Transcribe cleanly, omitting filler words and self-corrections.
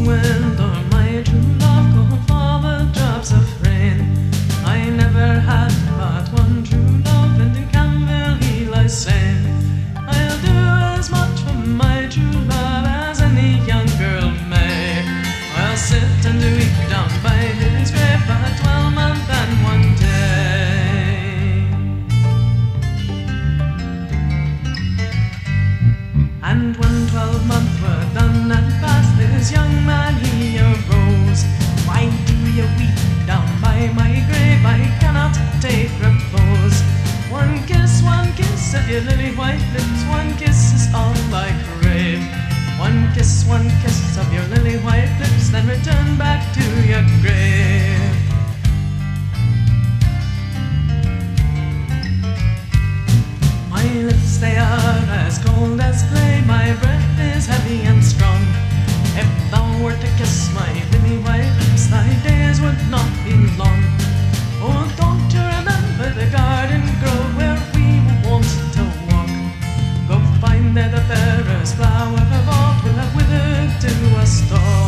wind or my true love could fall with drops of rain. I never had but one true love, and in Camville he lies slain. I'll do as much for my true love as any young girl may. I'll sit and weep down by his grave for 12 months and 1 day. And when 12 months were done and past, this young man he arose. Why do you weep down by my grave? I cannot take repose. One kiss of your lily white lips, one kiss is all I crave. One kiss of your lily white lips, then return back to your grave. My lips, they are as cold as clay, my breath is heavy and strong. If thou were to kiss my lily white lips, thy days would not be long. Oh, don't you remember the garden grove where we were wont to walk? Go find there the fairest flower of all will have withered to a stalk.